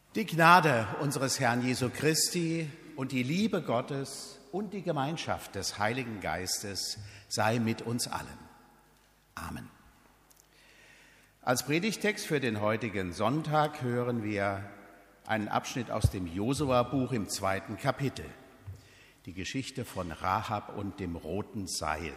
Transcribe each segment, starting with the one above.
Die Gnade unseres Herrn Jesu Christi und die Liebe Gottes und die Gemeinschaft des Heiligen Geistes sei mit uns allen. Amen. Als Predigtext für den heutigen Sonntag hören wir einen Abschnitt aus dem Josua-Buch im 2. Kapitel, die Geschichte von Rahab und dem roten Seil.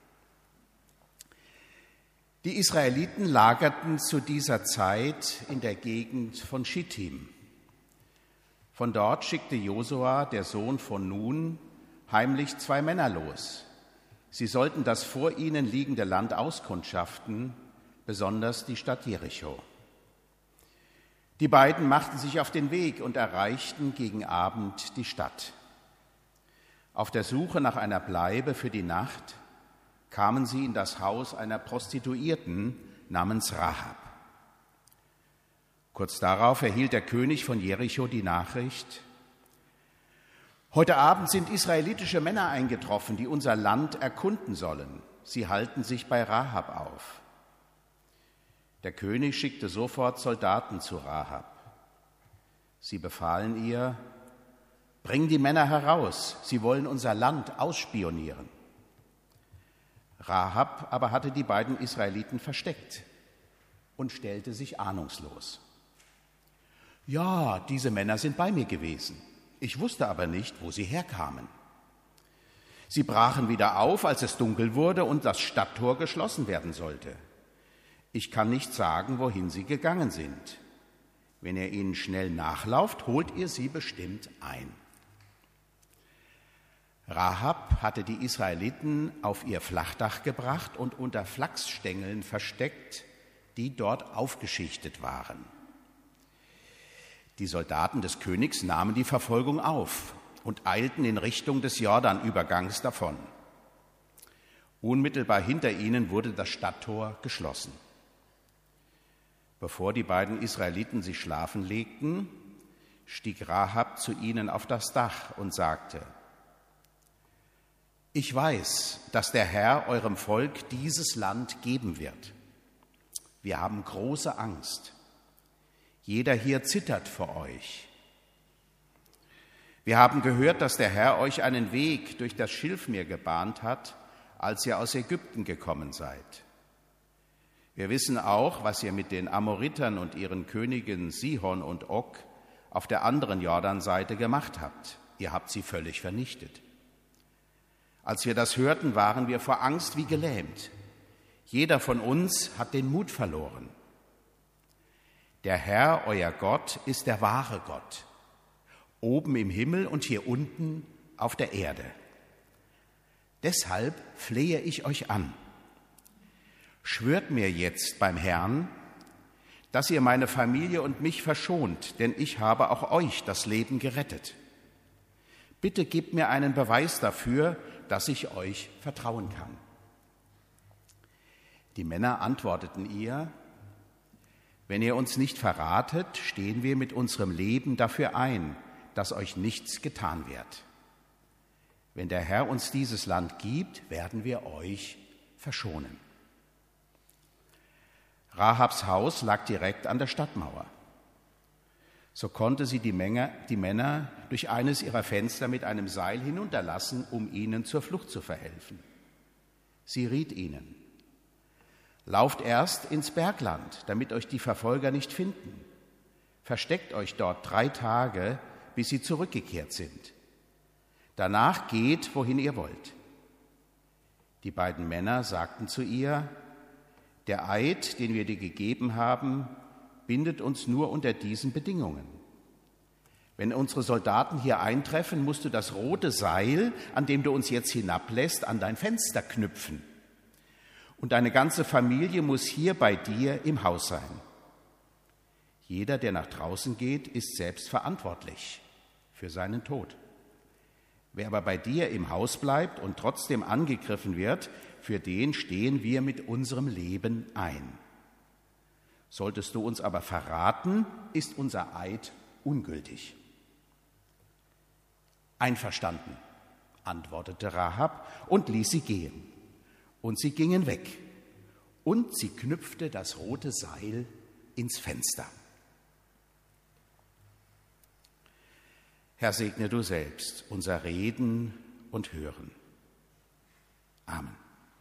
Die Israeliten lagerten zu dieser Zeit in der Gegend von Schittim. Von dort schickte Josua, der Sohn von Nun, heimlich 2 Männer los. Sie sollten das vor ihnen liegende Land auskundschaften, besonders die Stadt Jericho. Die beiden machten sich auf den Weg und erreichten gegen Abend die Stadt. Auf der Suche nach einer Bleibe für die Nacht kamen sie in das Haus einer Prostituierten namens Rahab. Kurz darauf erhielt der König von Jericho die Nachricht: Heute Abend sind israelitische Männer eingetroffen, die unser Land erkunden sollen. Sie halten sich bei Rahab auf. Der König schickte sofort Soldaten zu Rahab. Sie befahlen ihr: Bring die Männer heraus, sie wollen unser Land ausspionieren. Rahab aber hatte die beiden Israeliten versteckt und stellte sich ahnungslos. Ja, diese Männer sind bei mir gewesen. Ich wusste aber nicht, wo sie herkamen. Sie brachen wieder auf, als es dunkel wurde und das Stadttor geschlossen werden sollte. Ich kann nicht sagen, wohin sie gegangen sind. Wenn ihr ihnen schnell nachlauft, holt ihr sie bestimmt ein. Rahab hatte die Israeliten auf ihr Flachdach gebracht und unter Flachsstängeln versteckt, die dort aufgeschichtet waren. Die Soldaten des Königs nahmen die Verfolgung auf und eilten in Richtung des Jordanübergangs davon. Unmittelbar hinter ihnen wurde das Stadttor geschlossen. Bevor die beiden Israeliten sich schlafen legten, stieg Rahab zu ihnen auf das Dach und sagte: Ich weiß, dass der Herr eurem Volk dieses Land geben wird. Wir haben große Angst. Jeder hier zittert vor euch. Wir haben gehört, dass der Herr euch einen Weg durch das Schilfmeer gebahnt hat, als ihr aus Ägypten gekommen seid. Wir wissen auch, was ihr mit den Amoritern und ihren Königen Sihon und Og auf der anderen Jordanseite gemacht habt. Ihr habt sie völlig vernichtet. Als wir das hörten, waren wir vor Angst wie gelähmt. Jeder von uns hat den Mut verloren. Der Herr, euer Gott, ist der wahre Gott, oben im Himmel und hier unten auf der Erde. Deshalb flehe ich euch an. Schwört mir jetzt beim Herrn, dass ihr meine Familie und mich verschont, denn ich habe auch euch das Leben gerettet. Bitte gebt mir einen Beweis dafür, dass ich euch vertrauen kann. Die Männer antworteten ihr: Wenn ihr uns nicht verratet, stehen wir mit unserem Leben dafür ein, dass euch nichts getan wird. Wenn der Herr uns dieses Land gibt, werden wir euch verschonen. Rahabs Haus lag direkt an der Stadtmauer. So konnte sie die Männer durch eines ihrer Fenster mit einem Seil hinunterlassen, um ihnen zur Flucht zu verhelfen. Sie riet ihnen: Lauft erst ins Bergland, damit euch die Verfolger nicht finden. Versteckt euch dort 3 Tage, bis sie zurückgekehrt sind. Danach geht, wohin ihr wollt. Die beiden Männer sagten zu ihr: Der Eid, den wir dir gegeben haben, bindet uns nur unter diesen Bedingungen. Wenn unsere Soldaten hier eintreffen, musst du das rote Seil, an dem du uns jetzt hinablässt, an dein Fenster knüpfen. Und deine ganze Familie muss hier bei dir im Haus sein. Jeder, der nach draußen geht, ist selbst verantwortlich für seinen Tod. Wer aber bei dir im Haus bleibt und trotzdem angegriffen wird, für den stehen wir mit unserem Leben ein. Solltest du uns aber verraten, ist unser Eid ungültig. Einverstanden, antwortete Rahab und ließ sie gehen. Und sie gingen weg, und sie knüpfte das rote Seil ins Fenster. Herr, segne du selbst unser Reden und Hören. Amen.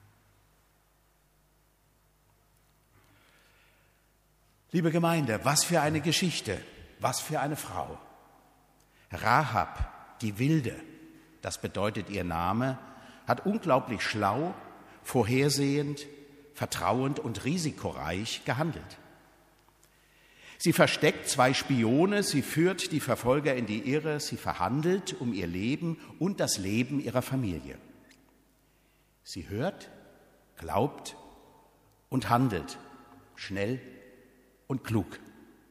Liebe Gemeinde, was für eine Geschichte, was für eine Frau. Rahab, die Wilde, das bedeutet ihr Name, hat unglaublich schlau, vorhersehend, vertrauend und risikoreich gehandelt. Sie versteckt 2 Spione, sie führt die Verfolger in die Irre, sie verhandelt um ihr Leben und das Leben ihrer Familie. Sie hört, glaubt und handelt, schnell und klug.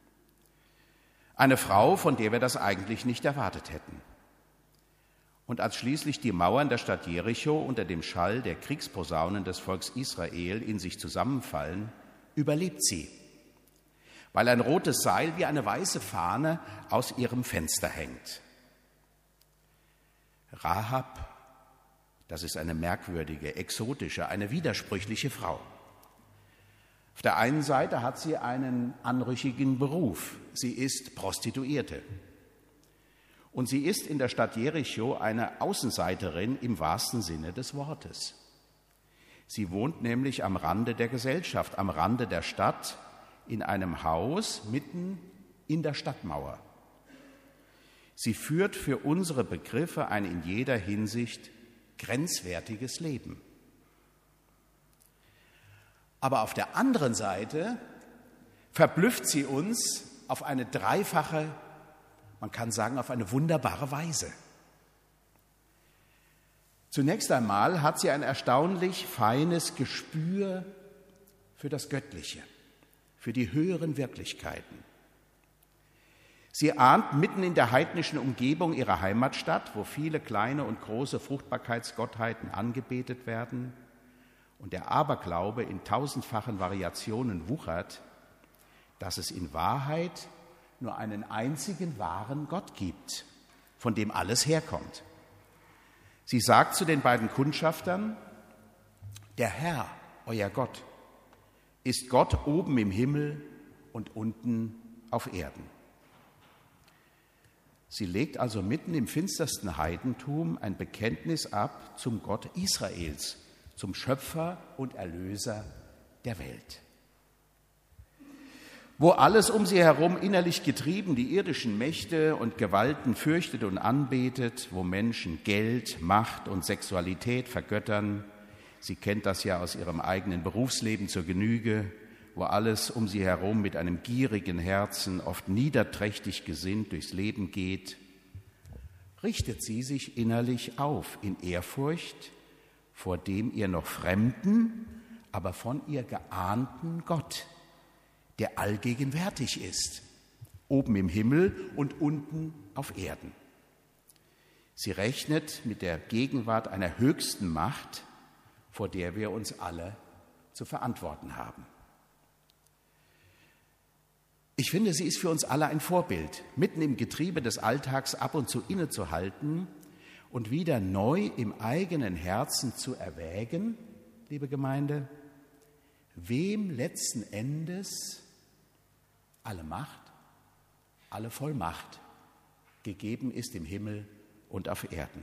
Eine Frau, von der wir das eigentlich nicht erwartet hätten. Und als schließlich die Mauern der Stadt Jericho unter dem Schall der Kriegsposaunen des Volks Israel in sich zusammenfallen, überlebt sie, weil ein rotes Seil wie eine weiße Fahne aus ihrem Fenster hängt. Rahab, das ist eine merkwürdige, exotische, eine widersprüchliche Frau. Auf der einen Seite hat sie einen anrüchigen Beruf. Sie ist Prostituierte. Und sie ist in der Stadt Jericho eine Außenseiterin im wahrsten Sinne des Wortes. Sie wohnt nämlich am Rande der Gesellschaft, am Rande der Stadt, in einem Haus mitten in der Stadtmauer. Sie führt für unsere Begriffe ein in jeder Hinsicht grenzwertiges Leben. Aber auf der anderen Seite verblüfft sie uns auf eine dreifache, man kann sagen, auf eine wunderbare Weise. Zunächst einmal hat sie ein erstaunlich feines Gespür für das Göttliche, für die höheren Wirklichkeiten. Sie ahnt mitten in der heidnischen Umgebung ihrer Heimatstadt, wo viele kleine und große Fruchtbarkeitsgottheiten angebetet werden und der Aberglaube in 1000-fachen Variationen wuchert, dass es in Wahrheit nur einen einzigen wahren Gott gibt, von dem alles herkommt. Sie sagt zu den beiden Kundschaftern: Der Herr, euer Gott, ist Gott oben im Himmel und unten auf Erden. Sie legt also mitten im finstersten Heidentum ein Bekenntnis ab zum Gott Israels, zum Schöpfer und Erlöser der Welt. Wo alles um sie herum innerlich getrieben die irdischen Mächte und Gewalten fürchtet und anbetet, wo Menschen Geld, Macht und Sexualität vergöttern, sie kennt das ja aus ihrem eigenen Berufsleben zur Genüge, wo alles um sie herum mit einem gierigen Herzen, oft niederträchtig gesinnt durchs Leben geht, richtet sie sich innerlich auf in Ehrfurcht vor dem ihr noch fremden, aber von ihr geahnten Gott, der allgegenwärtig ist, oben im Himmel und unten auf Erden. Sie rechnet mit der Gegenwart einer höchsten Macht, vor der wir uns alle zu verantworten haben. Ich finde, sie ist für uns alle ein Vorbild, mitten im Getriebe des Alltags ab und zu innezuhalten und wieder neu im eigenen Herzen zu erwägen, liebe Gemeinde, wem letzten Endes alle Macht, alle Vollmacht gegeben ist im Himmel und auf Erden.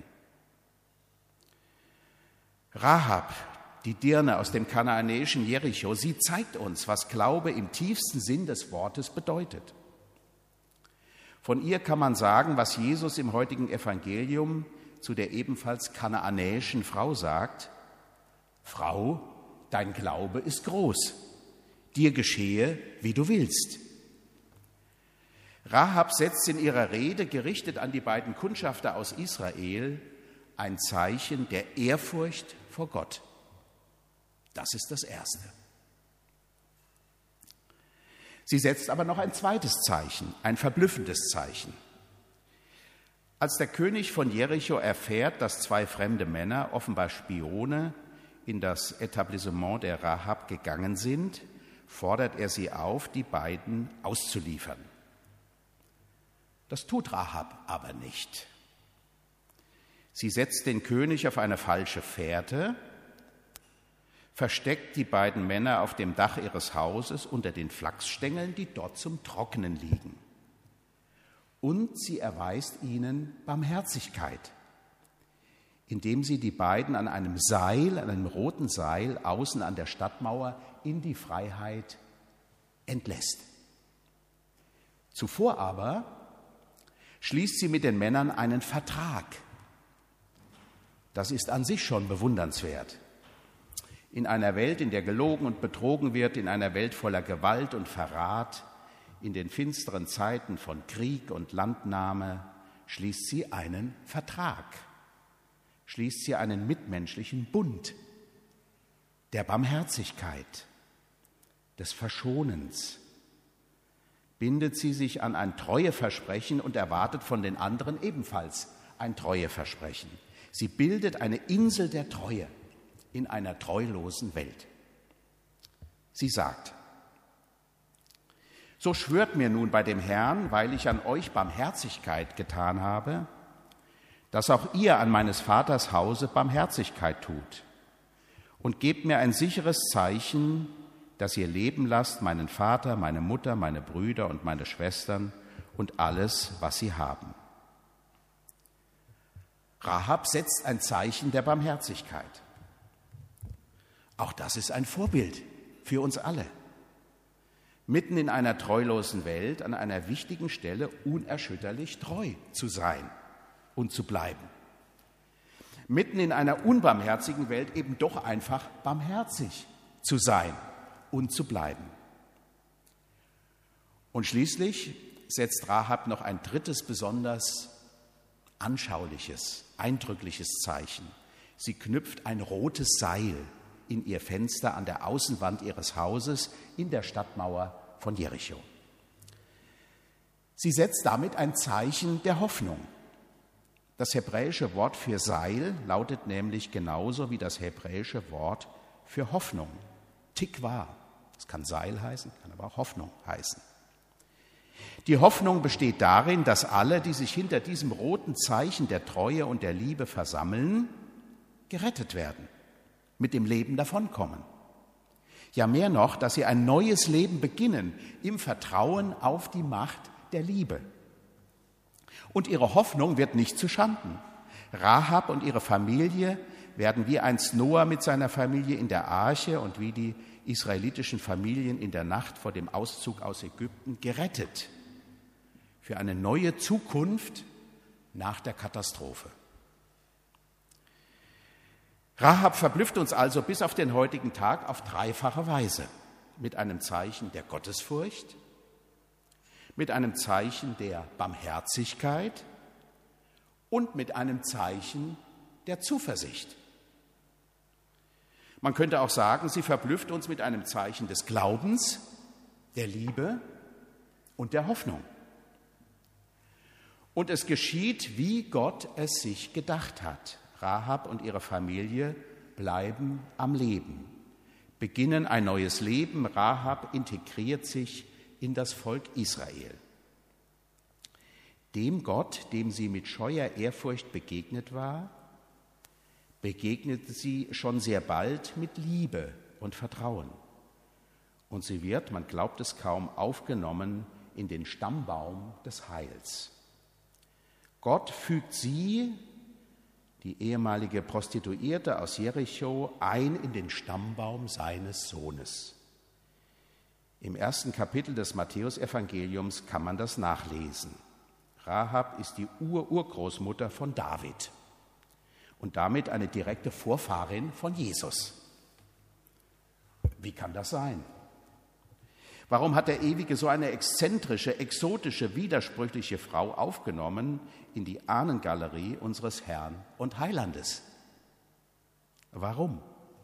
Rahab, die Dirne aus dem kanaanäischen Jericho, sie zeigt uns, was Glaube im tiefsten Sinn des Wortes bedeutet. Von ihr kann man sagen, was Jesus im heutigen Evangelium zu der ebenfalls kanaanäischen Frau sagt: Frau, dein Glaube ist groß, dir geschehe, wie du willst. Rahab setzt in ihrer Rede, gerichtet an die beiden Kundschafter aus Israel, ein Zeichen der Ehrfurcht vor Gott. Das ist das Erste. Sie setzt aber noch ein zweites Zeichen, ein verblüffendes Zeichen. Als der König von Jericho erfährt, dass 2 fremde Männer, offenbar Spione, in das Etablissement der Rahab gegangen sind, fordert er sie auf, die beiden auszuliefern. Das tut Rahab aber nicht. Sie setzt den König auf eine falsche Fährte, versteckt die beiden Männer auf dem Dach ihres Hauses unter den Flachsstängeln, die dort zum Trocknen liegen. und sie erweist ihnen Barmherzigkeit, indem sie die beiden an einem Seil, an einem roten Seil, außen an der Stadtmauer in die Freiheit entlässt. Zuvor aber schließt sie mit den Männern einen Vertrag. Das ist an sich schon bewundernswert. In einer Welt, in der gelogen und betrogen wird, in einer Welt voller Gewalt und Verrat, in den finsteren Zeiten von Krieg und Landnahme, schließt sie einen Vertrag, schließt sie einen mitmenschlichen Bund der Barmherzigkeit, des Verschonens, bindet sie sich an ein Treueversprechen und erwartet von den anderen ebenfalls ein Treueversprechen. Sie bildet eine Insel der Treue in einer treulosen Welt. Sie sagt: So schwört mir nun bei dem Herrn, weil ich an euch Barmherzigkeit getan habe, dass auch ihr an meines Vaters Hause Barmherzigkeit tut, und gebt mir ein sicheres Zeichen, dass ihr leben lasst meinen Vater, meine Mutter, meine Brüder und meine Schwestern und alles, was sie haben. Rahab setzt ein Zeichen der Barmherzigkeit. Auch das ist ein Vorbild für uns alle. Mitten in einer treulosen Welt, an einer wichtigen Stelle unerschütterlich treu zu sein und zu bleiben. Mitten in einer unbarmherzigen Welt eben doch einfach barmherzig zu sein und zu bleiben. Und schließlich setzt Rahab noch ein drittes, besonders anschauliches, eindrückliches Zeichen. Sie knüpft ein rotes Seil in ihr Fenster an der Außenwand ihres Hauses in der Stadtmauer von Jericho. Sie setzt damit ein Zeichen der Hoffnung. Das hebräische Wort für Seil lautet nämlich genauso wie das hebräische Wort für Hoffnung, Tikva. Das kann Seil heißen, kann aber auch Hoffnung heißen. Die Hoffnung besteht darin, dass alle, die sich hinter diesem roten Zeichen der Treue und der Liebe versammeln, gerettet werden, mit dem Leben davonkommen. Ja, mehr noch, dass sie ein neues Leben beginnen im Vertrauen auf die Macht der Liebe. Und ihre Hoffnung wird nicht zuschanden. Rahab und ihre Familie werden wie einst Noah mit seiner Familie in der Arche und wie die israelitischen Familien in der Nacht vor dem Auszug aus Ägypten gerettet für eine neue Zukunft nach der Katastrophe. Rahab verblüfft uns also bis auf den heutigen Tag auf dreifache Weise. Mit einem Zeichen der Gottesfurcht, mit einem Zeichen der Barmherzigkeit und mit einem Zeichen der Zuversicht. Man könnte auch sagen, sie verblüfft uns mit einem Zeichen des Glaubens, der Liebe und der Hoffnung. Und es geschieht, wie Gott es sich gedacht hat. Rahab und ihre Familie bleiben am Leben, beginnen ein neues Leben. Rahab integriert sich in das Volk Israel. Dem Gott, dem sie mit scheuer Ehrfurcht begegnet war, begegnete sie schon sehr bald mit Liebe und Vertrauen. Und sie wird, man glaubt es kaum, aufgenommen in den Stammbaum des Heils. Gott fügt sie, die ehemalige Prostituierte aus Jericho, ein in den Stammbaum seines Sohnes. Im 1. Kapitel des Matthäusevangeliums kann man das nachlesen. Rahab ist die Urgroßmutter von David und damit eine direkte Vorfahrin von Jesus. Wie kann das sein? Warum hat der Ewige so eine exzentrische, exotische, widersprüchliche Frau aufgenommen in die Ahnengalerie unseres Herrn und Heilandes? Warum?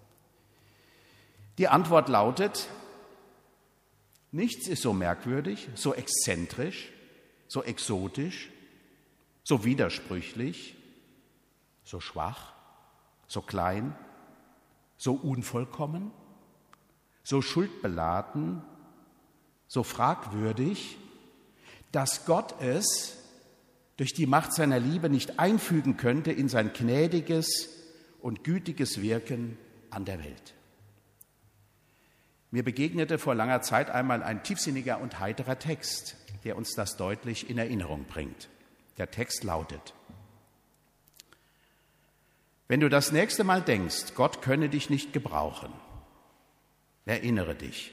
Die Antwort lautet: Nichts ist so merkwürdig, so exzentrisch, so exotisch, so widersprüchlich, so schwach, so klein, so unvollkommen, so schuldbeladen, so fragwürdig, dass Gott es durch die Macht seiner Liebe nicht einfügen könnte in sein gnädiges und gütiges Wirken an der Welt. Mir begegnete vor langer Zeit einmal ein tiefsinniger und heiterer Text der uns das deutlich in Erinnerung bringt. Der Text lautet: Wenn du das nächste Mal denkst, Gott könne dich nicht gebrauchen, erinnere dich.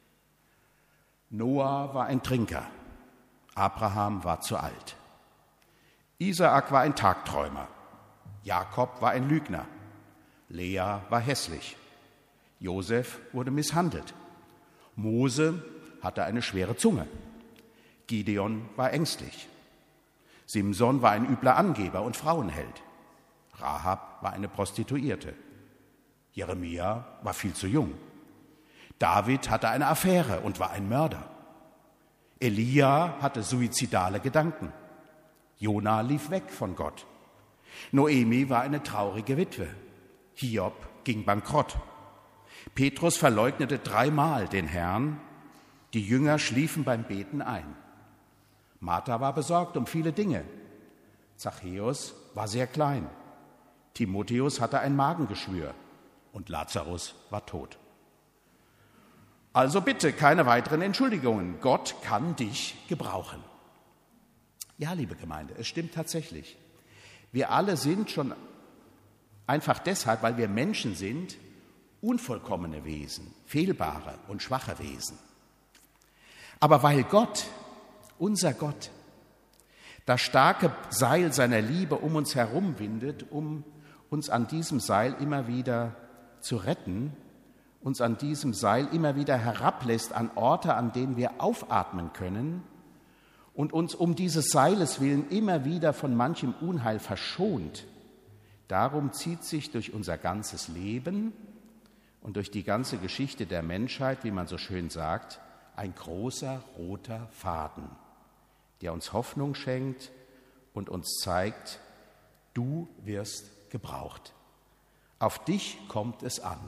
Noah war ein Trinker, Abraham war zu alt. Isaak war ein Tagträumer, Jakob war ein Lügner, Lea war hässlich, Josef wurde misshandelt, Mose hatte eine schwere Zunge, Gideon war ängstlich, Simson war ein übler Angeber und Frauenheld, Rahab war eine Prostituierte, Jeremia war viel zu jung, David hatte eine Affäre und war ein Mörder, Elia hatte suizidale Gedanken, Jona lief weg von Gott, Noemi war eine traurige Witwe, Hiob ging bankrott, Petrus verleugnete 3-mal den Herrn, die Jünger schliefen beim Beten ein. Martha war besorgt um viele Dinge, Zachäus war sehr klein, Timotheus hatte ein Magengeschwür und Lazarus war tot. Also bitte keine weiteren Entschuldigungen. Gott kann dich gebrauchen. Ja, liebe Gemeinde, es stimmt tatsächlich. Wir alle sind schon einfach deshalb, weil wir Menschen sind, unvollkommene Wesen, fehlbare und schwache Wesen. Aber weil Gott, unser Gott, das starke Seil seiner Liebe um uns herum windet, um uns an diesem Seil immer wieder zu retten, uns an diesem Seil immer wieder herablässt an Orte, an denen wir aufatmen können und uns um dieses Seiles willen immer wieder von manchem Unheil verschont. Darum zieht sich durch unser ganzes Leben und durch die ganze Geschichte der Menschheit, wie man so schön sagt, ein großer roter Faden, der uns Hoffnung schenkt und uns zeigt, du wirst gebraucht. Auf dich kommt es an.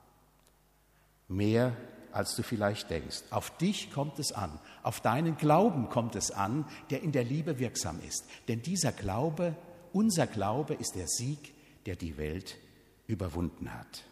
Mehr als du vielleicht denkst. Auf dich kommt es an. Auf deinen Glauben kommt es an, der in der Liebe wirksam ist. Denn dieser Glaube, unser Glaube, ist der Sieg, der die Welt überwunden hat.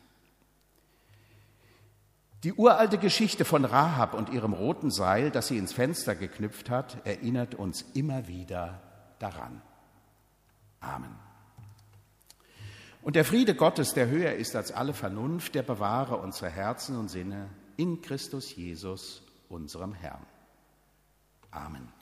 Die uralte Geschichte von Rahab und ihrem roten Seil, das sie ins Fenster geknüpft hat, erinnert uns immer wieder daran. Amen. Und der Friede Gottes, der höher ist als alle Vernunft, der bewahre unsere Herzen und Sinne in Christus Jesus, unserem Herrn. Amen.